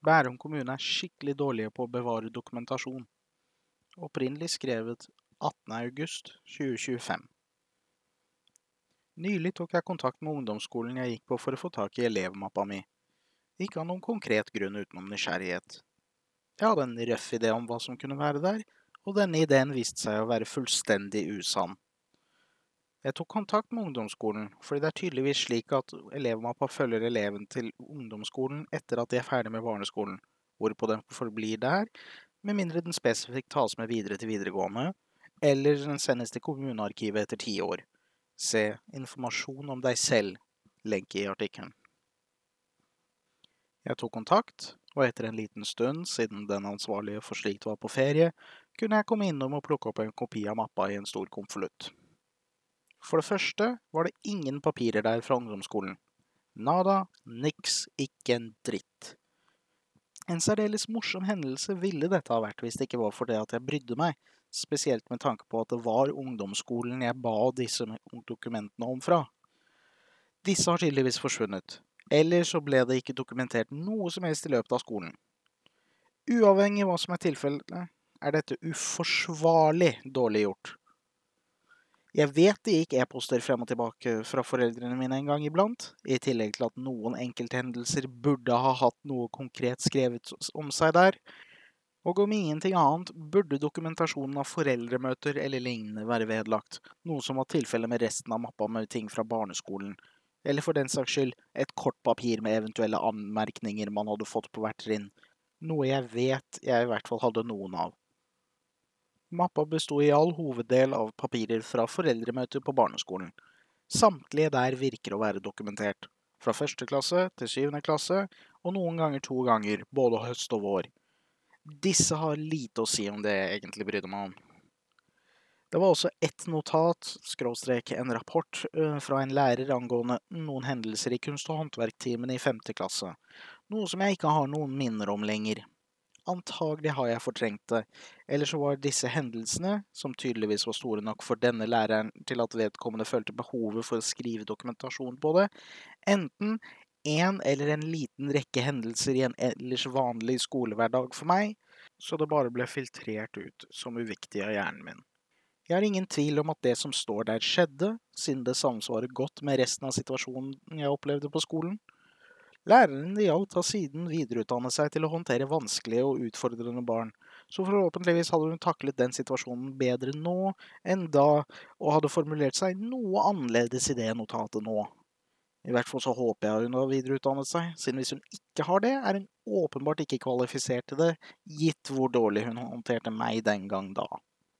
Bærum kommune er skikkelig dårlige på å bevare dokumentasjon. Opprinnelig skrevet 18. august 2025. Nylig tok jeg kontakt med ungdomsskolen jeg gikk på for å få tak i elevmappa mi. Ikke av noen konkret grunn utenom nysgjerrighet. Jeg hadde en røff idé om hva som kunne være der, og denne ideen viste seg å være fullstendig usann. Jeg tok kontakt med ungdomsskolen, fordi det er tydeligvis slik at elevmappa følger eleven til ungdomsskolen etter at de er ferdig med barneskolen, hvorpå den forblir der, med mindre den spesifikt tas med videre til videregående, eller den sendes til kommunearkivet etter 10 år. Se informasjon om deg selv, lenke i artikkelen. Jeg tok kontakt, og etter en liten stund, siden den ansvarlige for slikt var på ferie, kunne jeg komme innom og plukke opp en kopi av mappa i en stor konvolutt. For det første var det ingen papirer der fra ungdomsskolen. Nada, niks, ikke en dritt. En særdeles morsom hendelse ville dette ha vært hvis det ikke var for det at jeg brydde meg, spesielt med tanke på at det var ungdomsskolen jeg ba disse dokumentene om fra. Disse har tydeligvis forsvunnet, eller så ble det ikke dokumentert noe som helst i løpet av skolen. Uavhengig av hva som er tilfellet, er dette uforsvarlig dårlig gjort. Jeg vet det gikk e-poster frem og tilbake fra foreldrene mine en gang iblant, i tillegg til at noen enkelthendelser burde ha hatt noe konkret skrevet om seg der, og om ingenting annet burde dokumentasjonen av foreldremøter eller lignende være vedlagt, noe som var tilfellet med resten av mappa med ting fra barneskolen, eller for den saks skyld et kort papir med eventuelle anmerkninger man hadde fått på hvert trinn, noe jeg vet jeg i hvert fall hadde noen av. Mappa bestod i all hoveddel av papirer fra foreldremøter på barneskolen. Samtlige der virker å være dokumentert, fra 1. klasse til 7. klasse, og noen ganger 2 ganger, både høst og vår. Disse har lite å si om det jeg egentlig brydde meg om. Det var også ett notat, en rapport, fra en lærer angående noen hendelser i kunst- og håndverktimen i 5. klasse, noe som jeg ikke har noen minner om lenger. Antagelig har jeg fortrengt det, eller så var disse hendelsene, som tydeligvis var store nok for denne læreren til at vedkommende følte behovet for å skrive dokumentasjon på det, enten en eller en liten rekke hendelser i en ellers vanlig skolehverdag for meg, så det bare ble filtrert ut som uviktig av hjernen min. Jeg har ingen tvil om at det som står der skjedde, siden det samsvarer godt med resten av situasjonen jeg opplevde på skolen. Læreren det gjaldt har siden videreutdannet seg til å håndtere vanskelige og utfordrende barn, så forhåpentligvis hadde hun taklet den situasjonen bedre nå enn da, og hadde formulert seg noe annerledes i det notatet nå. I hvert fall så håper jeg hun har videreutdannet seg, siden hvis hun ikke har det, er hun åpenbart ikke kvalifisert til det, gitt hvor dårlig hun håndterte meg den gang da.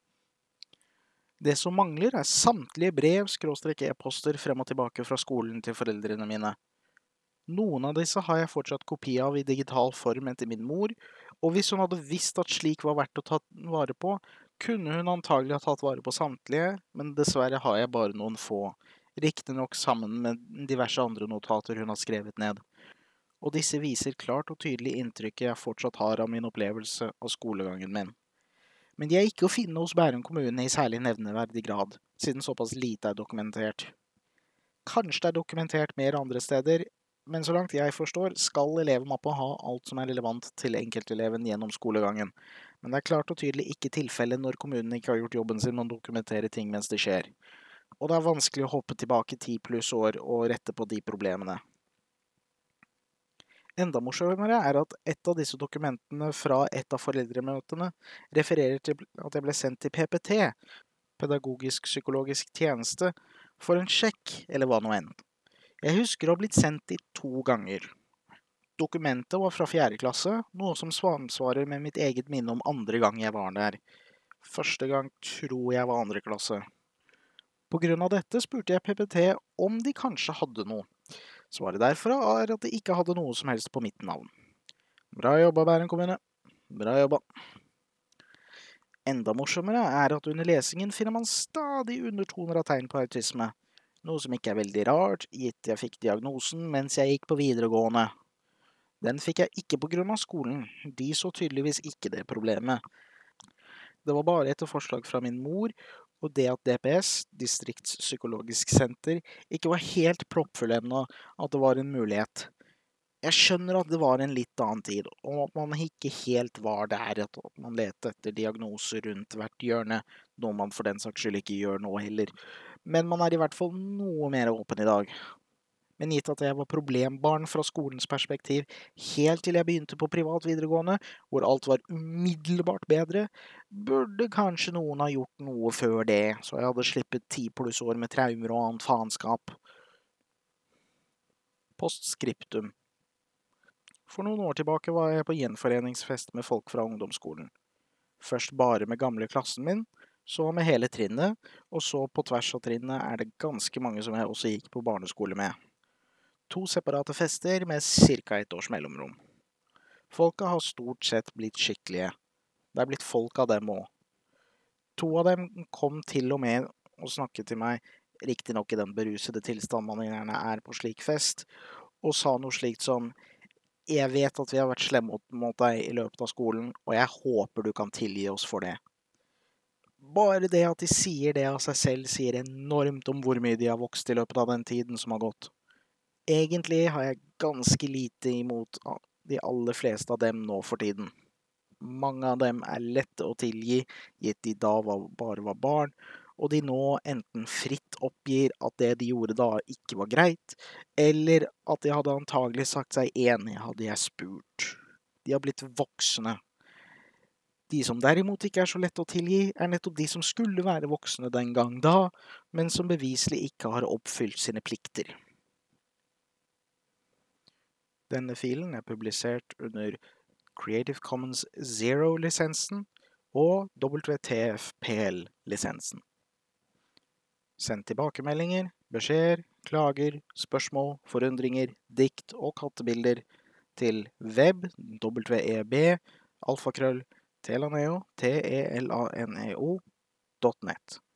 Det som mangler er samtlige brev/e-poster frem og tilbake fra skolen til foreldrene mine. Noen av disse har jeg fortsatt kopi av i digital form etter min mor, og hvis hun hadde visst at slik var verdt å ta vare på, kunne hun antagelig ha tatt vare på samtlige, men dessverre har jeg bare noen få, riktig nok sammen med diverse andre notater hun har skrevet ned. Og disse viser klart og tydelig inntrykket jeg fortsatt har av min opplevelse av skolegangen min. Men de er ikke å finne hos Bærum kommune i særlig nevneverdig grad, siden såpass lite er dokumentert. Kanskje det er dokumentert mer andre steder, men så langt jeg forstår, skal elevmappa ha alt som er relevant til enkelteleven gjennom skolegangen. Men det er klart og tydelig ikke tilfellet når kommunen ikke har gjort jobben sin med å dokumentere ting mens det skjer. Og det er vanskelig å hoppe tilbake 10+ år og rette på de problemene. Enda morsommere er at et av disse dokumentene fra et av foreldremøtene refererer til at jeg ble sendt til PPT, pedagogisk-psykologisk tjeneste, for en sjekk, eller hva nå enn. Jeg husker å ha blitt sendt dit 2 ganger. Dokumentet var fra 4. klasse, noe som samsvarer med mitt eget minne om andre gang jeg var der. Første gang tror jeg var 2. klasse. På grunn av dette spurte jeg PPT om de kanskje hadde noe. Svaret derfra er at de ikke hadde noe som helst på mitt navn. Bra jobba, Bærum kommune. Bra jobba. Enda morsommere er at under lesingen finner man stadig undertoner av tegn på autisme. Noe som ikke er veldig rart, gitt jeg fikk diagnosen mens jeg gikk på videregående. Den fikk jeg ikke på grunn av skolen, de så tydeligvis ikke det problemet. Det var bare etter forslag fra min mor, og det at DPS, Distriktspsykologisk senter, ikke var helt proppfull ennå, at det var en mulighet. Jeg skjønner at det var en litt annen tid, og at man ikke helt var der, at man lette etter diagnoser rundt hvert hjørne, noe man for den saks skyld ikke gjør nå heller. Men man er i hvert fall noe mer åpen i dag. Men gitt at jeg var problembarn fra skolens perspektiv, helt til jeg begynte på privat videregående, hvor alt var umiddelbart bedre, burde kanskje noen ha gjort noe før det, så jeg hadde slippet 10+ år med traumer og annet faenskap. Postskriptum. For noen år tilbake var jeg på gjenforeningsfest med folk fra ungdomsskolen. Først bare med gamle klassen min, så med hele trinnet, og så på tvers av trinnet er det ganske mange som jeg også gikk på barneskole med. 2 separate fester med ca. 1 års mellomrom. Folka har stort sett blitt skikkelige. Det er blitt folk av dem også. 2 av dem kom til og med og snakket til meg, riktig nok i den berusede tilstand man gjerne er på slik fest, og sa noe slikt som: «Jeg vet at vi har vært slemme mot deg i løpet av skolen, og jeg håper du kan tilgi oss for det.» Bare det at de sier det av seg selv, sier enormt om hvor mye de har vokst i løpet av den tiden som har gått. Egentlig har jeg ganske lite imot de aller fleste av dem nå for tiden. Mange av dem er lette å tilgi, gitt de da bare var barn, og de nå enten fritt oppgir at det de gjorde da ikke var greit, eller at de hadde antagelig sagt seg enig hadde jeg spurt. De har blitt voksne. De som derimot ikke er så lett å tilgi, er nettopp de som skulle være voksne den gang da, men som beviselig ikke har oppfylt sine plikter. Denne filen er publisert under Creative Commons Zero-lisensen og WTFPL-lisensen. Send tilbakemeldinger, beskjeder, klager, spørsmål, forundringer, dikt og kattebilder til web.alfakrøll.telaneo.net.